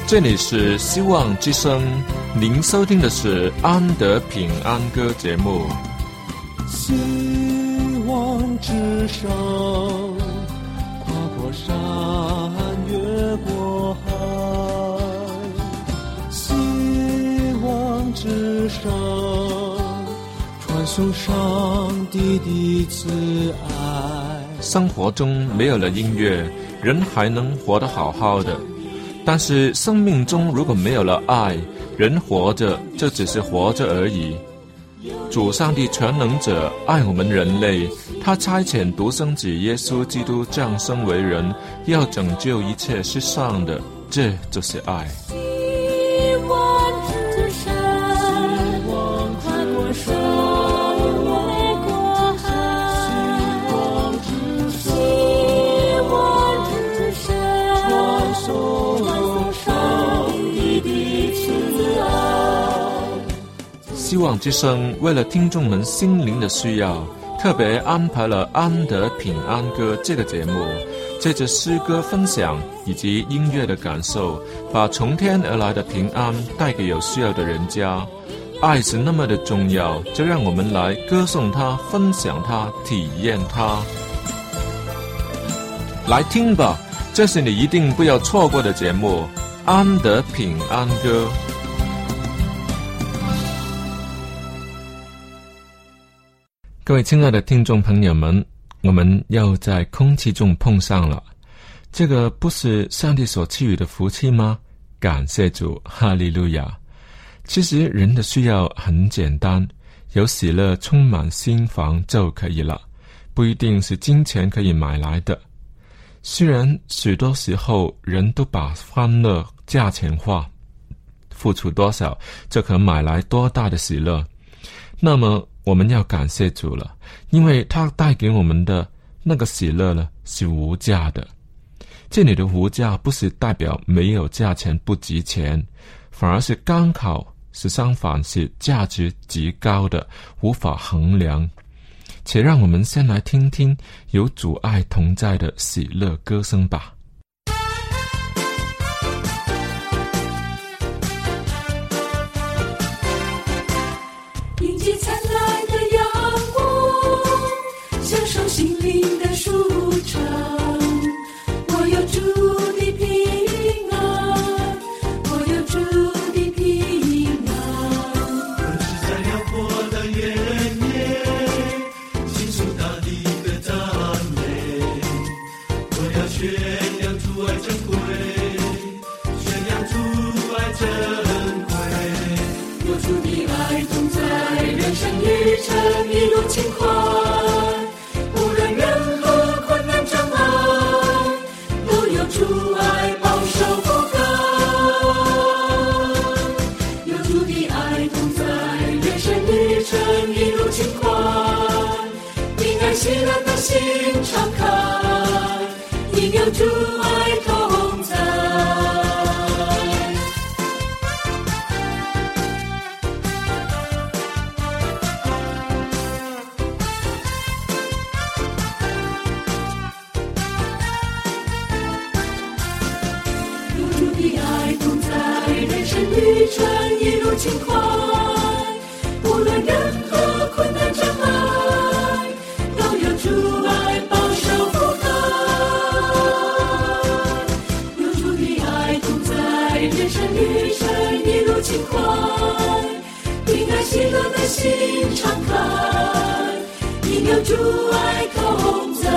这里是希望之声，您收听的是安德平安歌节目。 希望之声，跨过山，越过海。希望之声，传送上帝的慈爱。 生活中没有了音乐，人还能活得好好的。但是生命中如果没有了爱，人活着就只是活着而已。主上帝全能者爱我们人类，他差遣独生子耶稣基督降生为人，要拯救一切世上的，这就是爱。 希望之声，跨过山，越过海。希望之声，传送上帝的慈爱。 希望之声为了听众们心灵的需要，特别安排了安德平安歌这个节目，借着诗歌分享以及音乐的感受，把从天而来的平安带给有需要的人家。爱是那么的重要，就让我们来歌颂它，分享它，体验它。来听吧，这是你一定不要错过的节目，安德平安歌。各位亲爱的听众朋友们，我们又在空气中碰上了，这个不是上帝所赐予的福气吗？感谢主，哈利路亚。其实人的需要很简单，有喜乐充满心房就可以了，不一定是金钱可以买来的。虽然许多时候人都把欢乐价钱化，付出多少就可买来多大的喜乐，那么我们要感谢主了，因为他带给我们的那个喜乐呢，是无价的。这里的无价不是代表没有价钱不值钱，反而是刚好是相反，是价值极高的，无法衡量。且让我们先来听听有主爱同在的喜乐歌声吧。 迎接灿烂的阳光，享受心灵的舒畅。我有主的平安，我有主的平安。 我是在辽阔的原野，倾诉大地的赞美。我要宣扬主爱珍贵，宣扬主爱珍贵。 有主的爱同在，人生旅程一路轻快，无论任何困难障碍，都有主爱保守覆盖。有主的爱同在，人生旅程一路轻快，平安喜乐的心敞开，因有主爱同在。旅程一路轻快，无论任何困难障碍，都有主爱保守覆盖。有主的爱同在，人生旅程一路轻快，平安喜乐的心敞开，因有主爱同在。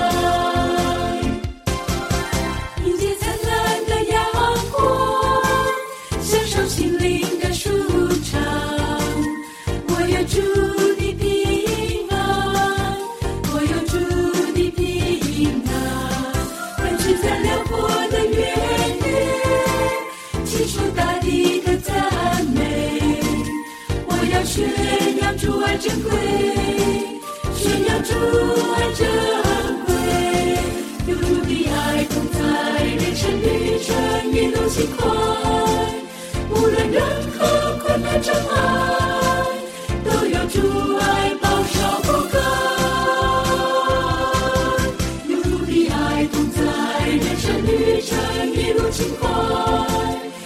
宣扬主爱珍贵，宣扬主爱珍贵。有主的爱同在，人生旅程一路轻快，无论任何困难障碍，都有主爱保守覆盖。有主的爱同在，人生旅程一路轻快，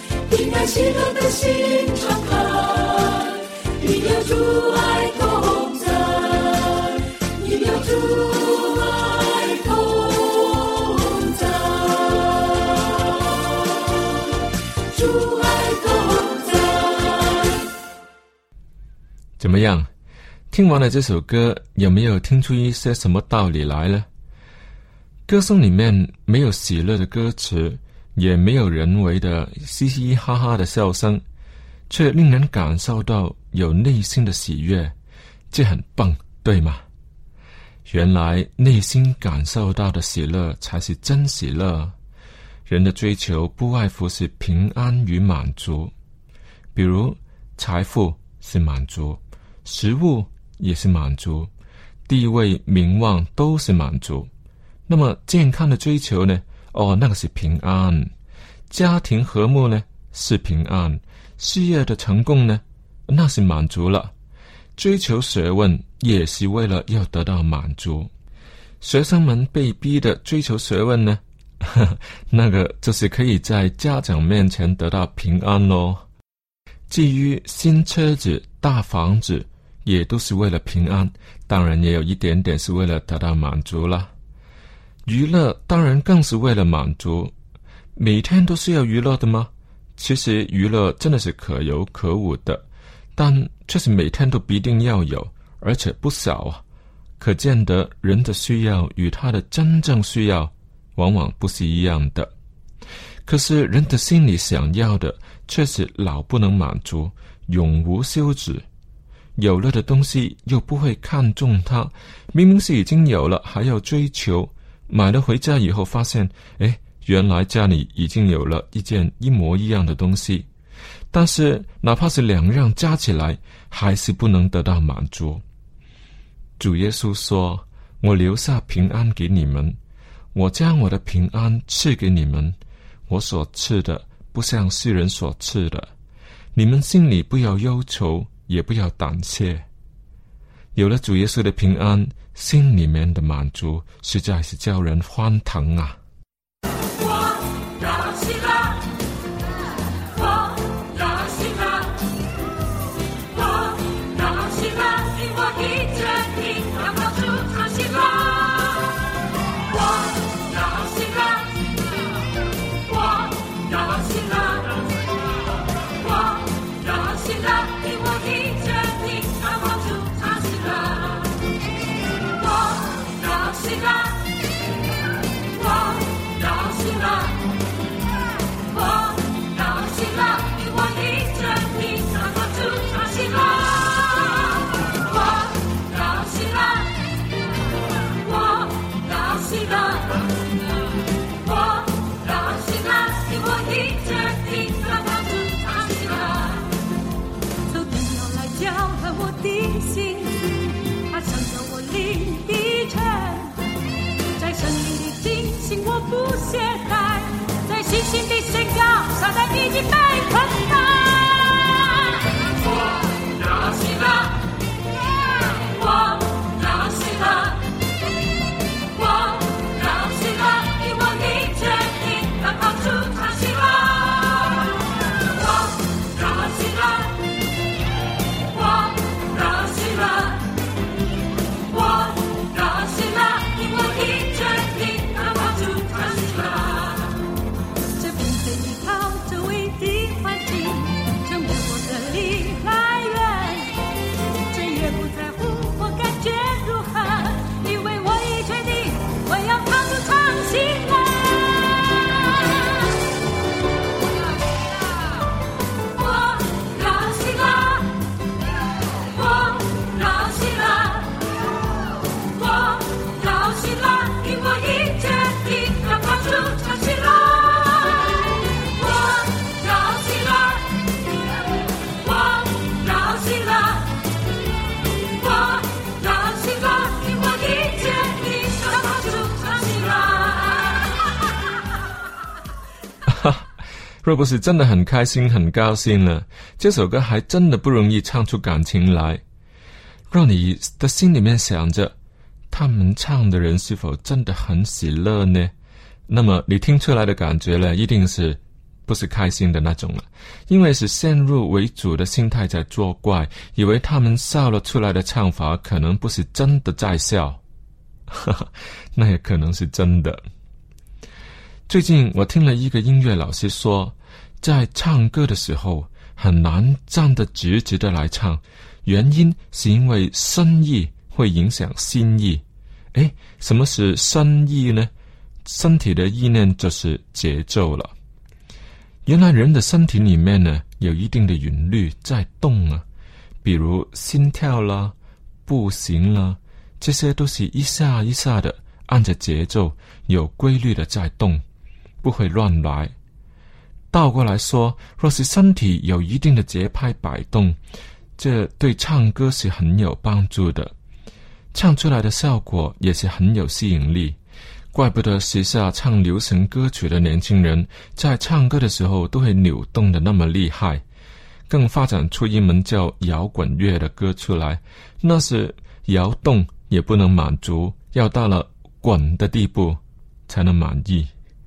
带喜乐的心敞开，你有主爱同在，你有主爱同在，主爱同在。 怎么样？听完了这首歌，有没有听出一些什么道理来呢？歌声里面没有喜乐的歌词，也没有人为的嘻嘻哈哈的笑声，却令人感受到有内心的喜悦，这很棒，对吗？原来内心感受到的喜乐才是真喜乐。人的追求不外乎是平安与满足，比如财富是满足，食物也是满足，地位名望都是满足。那么健康的追求呢？那个是平安。家庭和睦呢？是平安。事业的成功呢？那是满足了。追求学问也是为了要得到满足。学生们被逼的追求学问呢？那个就是可以在家长面前得到平安咯。至于新车子、大房子，也都是为了平安，当然也有一点点是为了得到满足了。娱乐当然更是为了满足。每天都是要娱乐的吗？其实娱乐真的是可有可无的，但却是每天都必定要有，而且不少啊。可见得人的需要与他的真正需要往往不是一样的。可是人的心里想要的却是老不能满足，永无休止。有了的东西又不会看重它，明明是已经有了还要追求，买了回家以后发现，原来家里已经有了一件一模一样的东西，但是哪怕是两样加起来，还是不能得到满足。主耶稣说，我留下平安给你们，我将我的平安赐给你们，我所赐的不像世人所赐的，你们心里不要忧愁，也不要胆怯。有了主耶稣的平安，心里面的满足实在是叫人欢腾啊。 不懈怠，在信心的宣告，撒旦已经被捆绑。我要喜乐，我要喜乐，我要喜乐，因我已决定要靠主他喜乐。我要喜乐，我要喜乐，我要喜乐，因我已决定。这并非依靠周围的环境成为我的力来源，谁也不在乎我感觉如何，因为我已决定我要靠主唱喜乐。我要喜乐，我要喜乐，我要喜乐，因我已决定要靠主唱喜乐。 若不是真的很开心很高兴了，这首歌还真的不容易唱出感情来。若你的心里面想着他们唱的人是否真的很喜乐呢？那么你听出来的感觉呢，一定是不是开心的那种了，因为是先入为主的心态在作怪，以为他们笑了出来的唱法可能不是真的在笑，那也可能是真的。最近我听了一个音乐老师说，在唱歌的时候很难站得直直的来唱，原因是因为声意会影响心意。什么是声意呢？身体的意念就是节奏了。原来人的身体里面呢，有一定的韵律在动啊，比如心跳啦、步行啦，这些都是一下一下的按着节奏有规律的在动，不会乱来。倒过来说，若是身体有一定的节拍摆动，这对唱歌是很有帮助的，唱出来的效果也是很有吸引力。怪不得时下唱流行歌曲的年轻人在唱歌的时候都会扭动的那么厉害，更发展出一门叫摇滚乐的歌出来，那是摇动也不能满足，要到了滚的地步才能满意。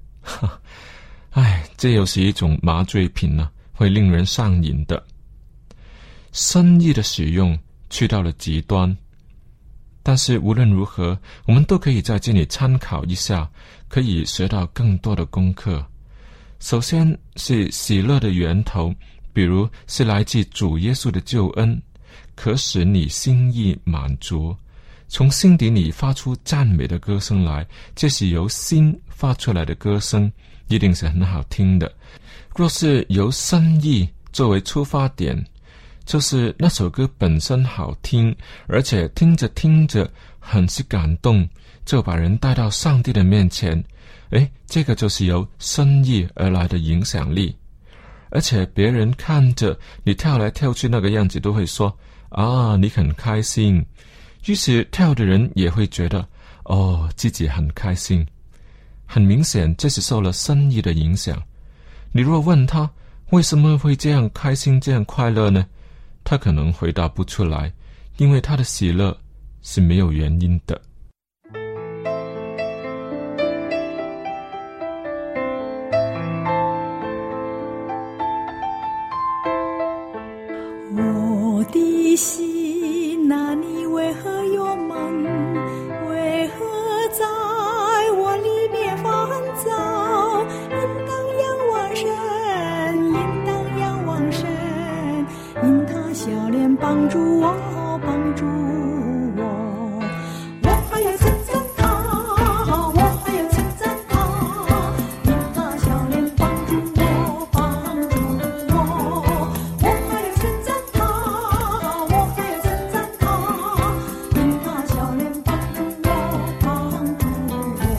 这又是一种麻醉品呢，会令人上瘾的。声意的使用去到了极端，但是无论如何，我们都可以在这里参考一下，可以学到更多的功课。首先是喜乐的源头，比如是来自主耶稣的救恩，可使你心意满足，从心底里发出赞美的歌声来，这是由心发出来的歌声，一定是很好听的。若是由声意作为出发点，就是那首歌本身好听，而且听着听着很是感动，就把人带到上帝的面前。这个就是由声意而来的影响力。而且别人看着你跳来跳去那个样子，都会说你很开心，于是跳的人也会觉得自己很开心。很明显这是受了声意的影响。你若问他为什么会这样开心这样快乐呢，他可能回答不出来，因为他的喜乐是没有原因的。 我的心啊，你为何忧闷？为何在我里面烦躁？应当仰望神，应当仰望神，因他笑脸帮助我，帮助我。我还要称赞他，我还要称赞他，因他笑脸帮助我，帮助我。我还要称赞他，我还要称赞他，因他笑脸帮助我，帮助我。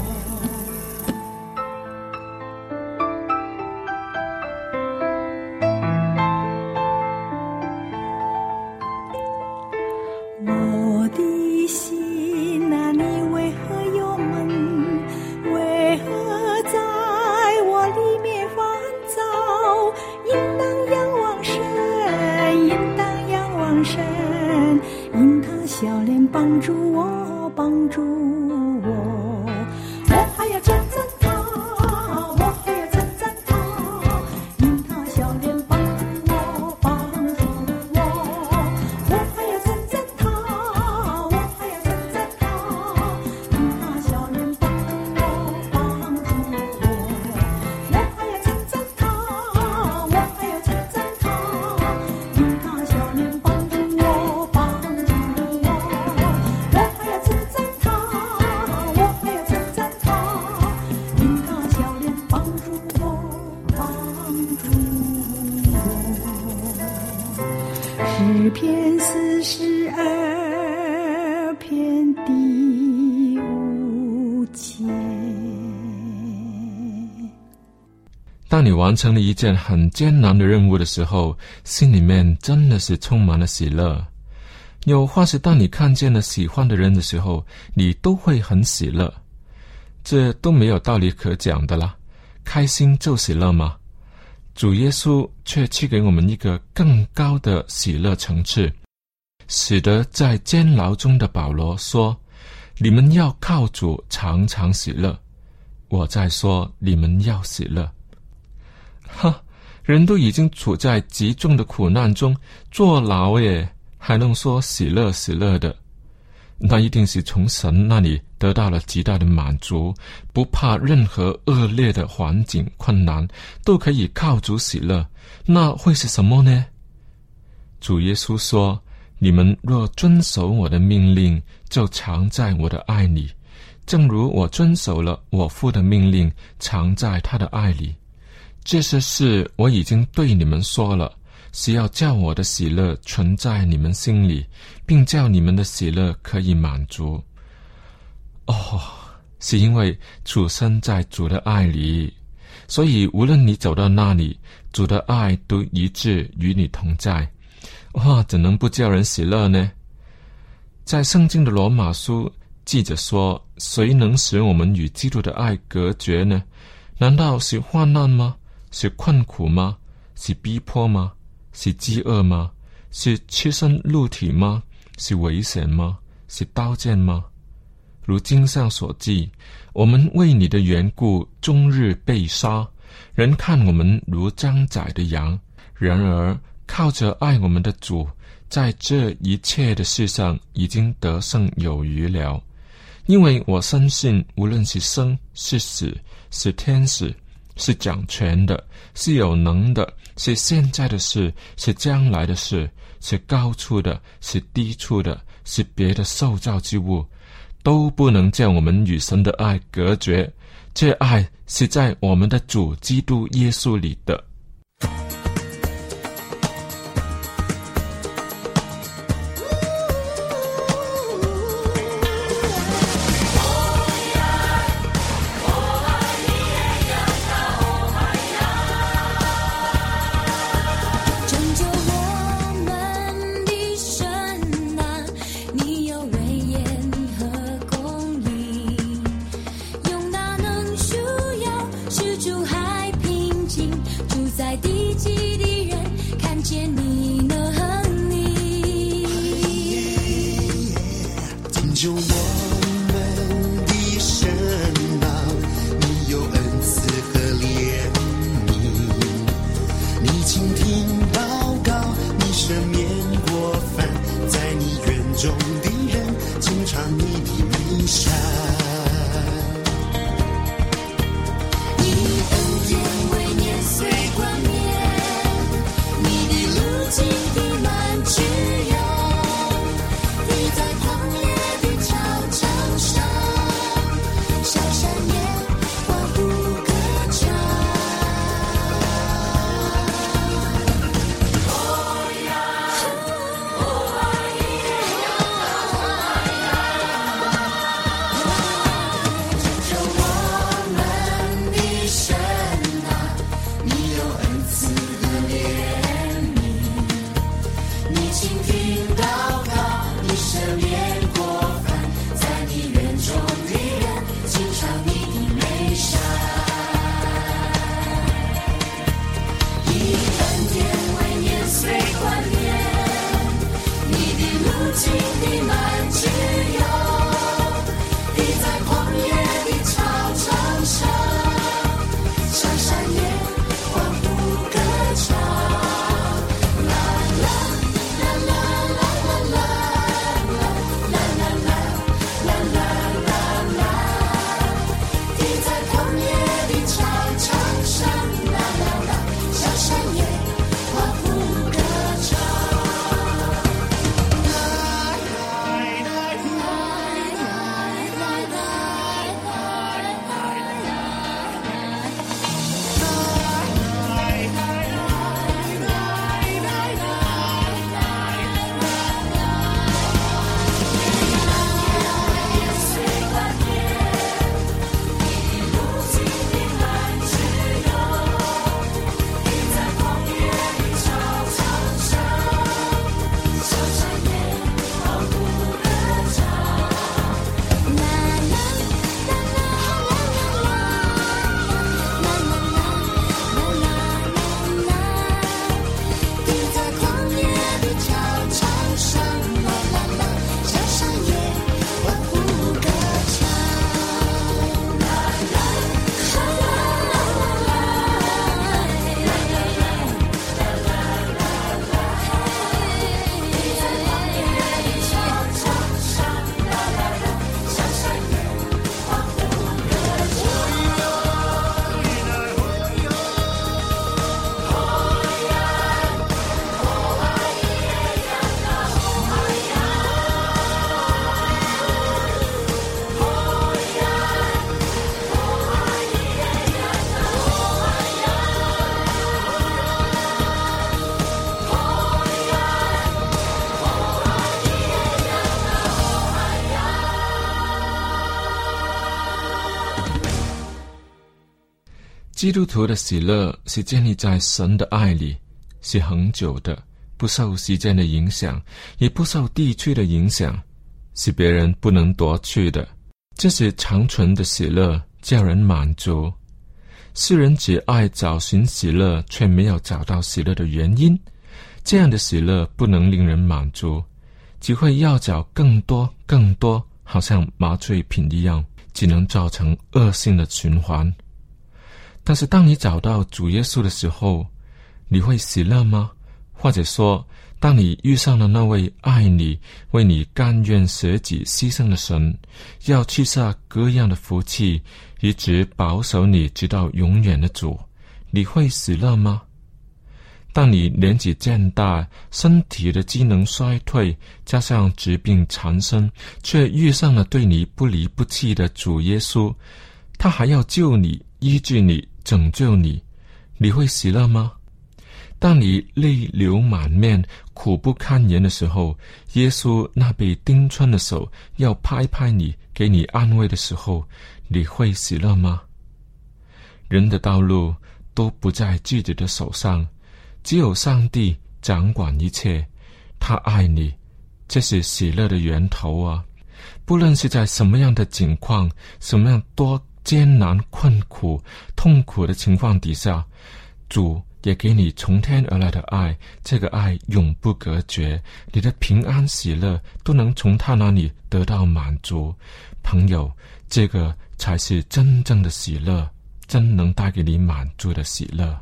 我的心啊，你为何忧闷？为何在我里面烦躁？应当仰望神，应当仰望神，因他笑脸帮助我，帮助我。我还要称赞他，我还要称赞他，因他笑脸帮助我，帮助我。我还要称赞他，我还要称赞他，因他笑脸帮助我，帮助我。我还要称赞他，我还要称赞他，因他笑脸帮助我，帮助我。我还要称赞他，我还要称赞他，因他笑脸帮助我，帮助我。诗篇42篇第5节。 当你完成了一件很艰难的任务的时候，心里面真的是充满了喜乐。又或是当你看见了喜欢的人的时候，你都会很喜乐。这都没有道理可讲的啦，开心就喜乐吗？主耶稣却赐给我们一个更高的喜乐层次，使得在监牢中的保罗说，你们要靠主常常喜乐。我在说你们要喜乐。 人都已经处在极重的苦难中，坐牢耶，还能说喜乐喜乐的？那一定是从神那里得到了极大的满足，不怕任何恶劣的环境困难，都可以靠主喜乐。那会是什么呢？主耶稣说，你们若遵守我的命令，就常在我的爱里，正如我遵守了我父的命令，常在他的爱里。这些事我已经对你们说了，是要叫我的喜乐存在你们心里，并叫你们的喜乐可以满足。是因为主身在主的爱里，所以无论你走到哪里，主的爱都一致与你同在。怎能不叫人喜乐呢？在圣经的罗马书记着说，谁能使我们与基督的爱隔绝呢？难道是患难吗？是困苦吗？是逼迫吗？是饥饿吗？是赤身露体吗？是危险吗？是刀剑吗？如经上所记，我们为你的缘故终日被杀，人看我们如将宰的羊。然而靠着爱我们的主，在这一切的事上已经得胜有余了。因为我深信，无论是生是死，是天使，是掌权的，是有能的，是现在的事，是将来的事，是高处的，是低处的，是别的受造之物，都不能将我们与神的爱隔绝。这爱是在我们的主基督耶稣里的。 在旷野基督徒的喜乐是建立在神的爱里，是恒久的，不受时间的影响，也不受地区的影响，是别人不能夺去的。这是长存的喜乐，叫人满足。世人只爱找寻喜乐，却没有找到喜乐的原因，这样的喜乐不能令人满足，只会要找更多更多，好像麻醉品一样，只能造成恶性的循环。但是当你找到主耶稣的时候，你会喜乐吗？或者说，当你遇上了那位爱你、为你甘愿舍己牺牲的神，要赐下各样的福气，一直保守你直到永远的主，你会喜乐吗？当你年纪渐大，身体的机能衰退，加上疾病缠身，却遇上了对你不离不弃的主耶稣，他还要救你、医治你、拯救你，你会喜乐吗？当你泪流满面、苦不堪言的时候，耶稣那被钉穿的手要拍拍你，给你安慰的时候，你会喜乐吗？人的道路都不在自己的手上，只有上帝掌管一切，他爱你，这是喜乐的源头啊！不论是在什么样的境况，什么样多艰难、困苦、痛苦的情况底下，主也给你从天而来的爱，这个爱永不隔绝，你的平安喜乐都能从他那里得到满足。朋友，这个才是真正的喜乐，真能带给你满足的喜乐。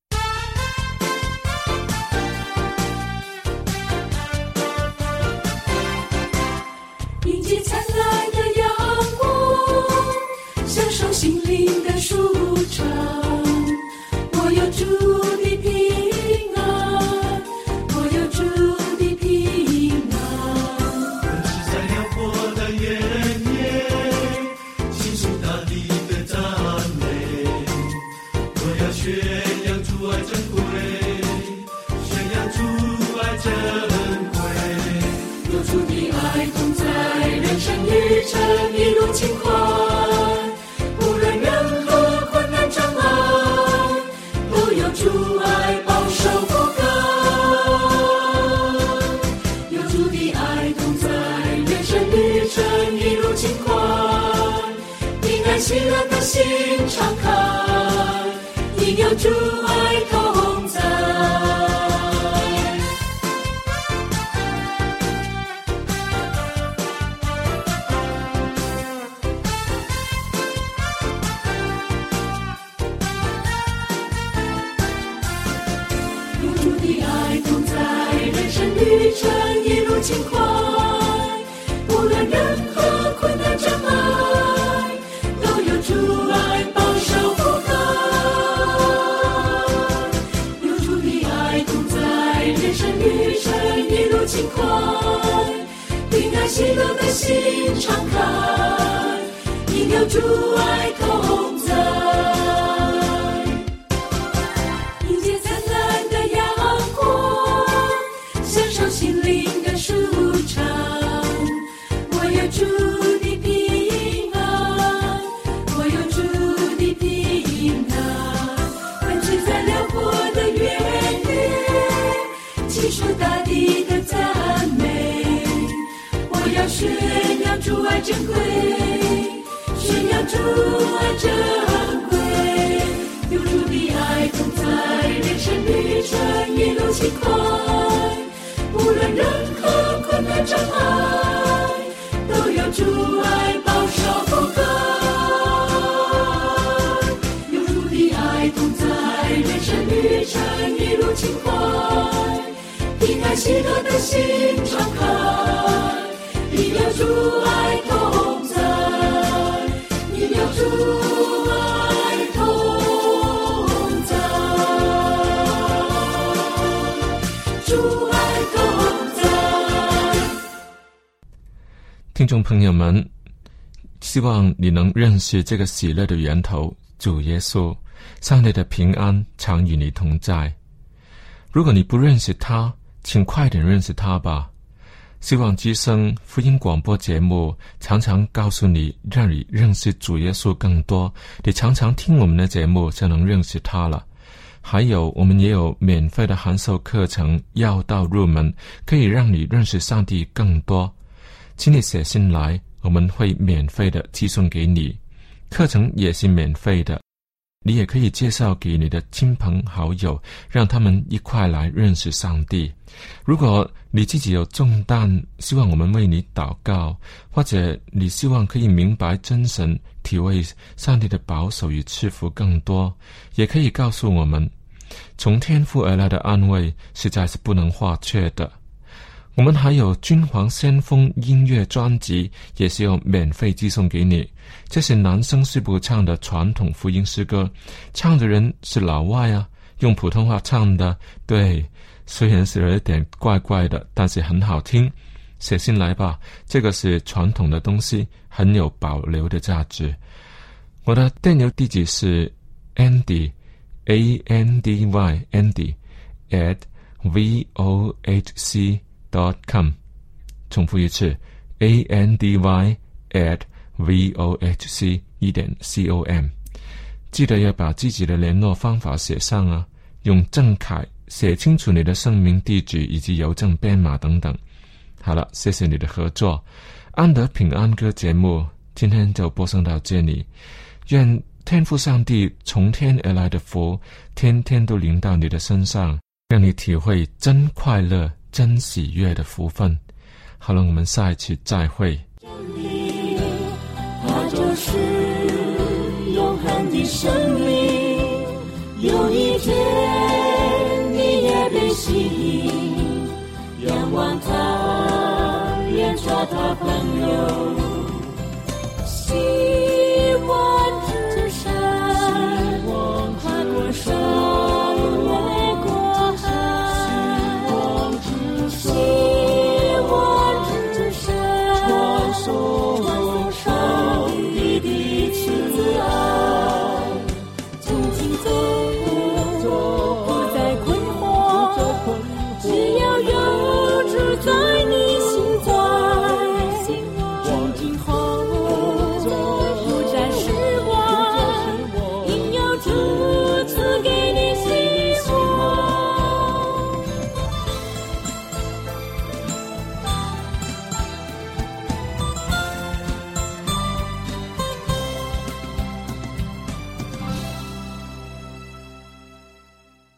迎接灿烂的阳光，享受心灵的舒畅。我有主的平安，我有主的平安。 我是在辽阔的原野，倾诉大地的赞美。我要宣扬主爱珍贵，宣扬主爱珍贵。 有主的爱同在，人生旅程一路轻快。无论任何困难障碍，都有主爱保守覆盖。有主的爱同在，人生旅程一路轻快。平安喜乐的心敞开，因有主爱同在。旅程一路轻快，无论任何困难障碍，都有主爱保守覆盖。有主的爱同在，人生旅程一路轻快。平安喜乐的心敞开，因有主爱同在。心灵的舒畅，我有主的平安，我有主的平安。奔驰在辽阔的原野，倾诉大地的赞美。我要宣扬主爱珍贵，宣扬主爱珍贵。有主的爱同在，人生旅程一路轻快。无论任何困难障碍，都有主爱保守覆盖。有主的爱同在，人生旅程一路轻快。平安喜乐的心敞开，因有主爱同在，因有主爱同在，主爱听众朋友们，希望你能认识这个喜乐的源头主耶稣，上帝的平安常与你同在。如果你不认识他，请快点认识他吧。 希望之声福音广播节目常常告诉你，让你认识主耶稣更多，你常常听我们的节目就能认识他了。还有我们也有免费的函授课程，要道入门，可以让你认识上帝更多。请你写信来，我们会免费的寄送给你，课程也是免费的，你也可以介绍给你的亲朋好友，让他们一块来认识上帝。如果你自己有重担，希望我们为你祷告，或者你希望可以明白真神，体会上帝的保守与赐福更多，也可以告诉我们。从天父而来的安慰实在是不能或缺的。我们还有君皇先锋音乐专辑，也是要免费寄送给你。这是男生是不唱的传统福音诗歌，唱的人是老外啊，用普通话唱的。对，虽然是有一点怪怪的，但是很好听。写信来吧，这个是传统的东西，很有保留的价值。我的电邮地址是 Andy Andy Andy at vohc.com， 重复一次 Andy at vohc.com。 记得要把自己的联络方法写上啊，用正楷写清楚你的姓名、地址以及邮政编码等等。好了，谢谢你的合作。安德平安歌节目今天就播送到这里，愿天父上帝从天而来的福天天都临到你的身上，让你体会真快乐、真喜悦的福分。好了，我们下一期再会。 它就是永恒的生命，有一天你也被吸引，仰望它，愿做他朋友。